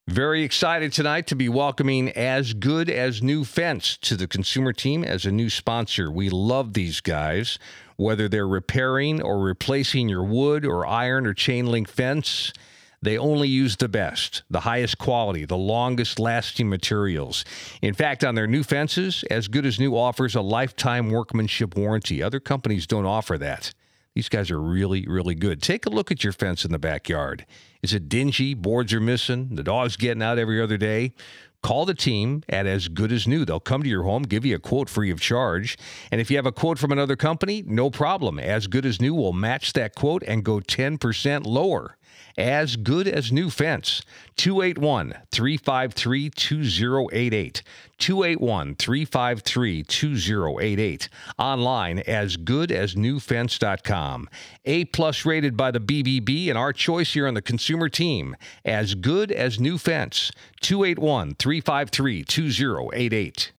Very excited tonight to be welcoming As Good As New Fence to the consumer team as a new sponsor. We love these guys, whether they're repairing or replacing your wood or iron or chain link fence. They only use the best, the highest quality, the longest lasting materials. In fact, on their new fences, As Good As New offers a lifetime workmanship warranty. Other companies don't offer that. These guys are really, really good. Take a look at your fence in the backyard. Is it dingy? Boards are missing? The dog's getting out every other day? Call the team at As Good As New. They'll come to your home, give you a quote free of charge. And if you have a quote from another company, no problem. As Good As New will match that quote and go 10% lower. As Good As New Fence, 281-353-2088. 281-353-2088. Online, asgoodasnewfence.com. A-plus rated by the BBB, and our choice here on the consumer team. As Good As New Fence, 281-353-2088.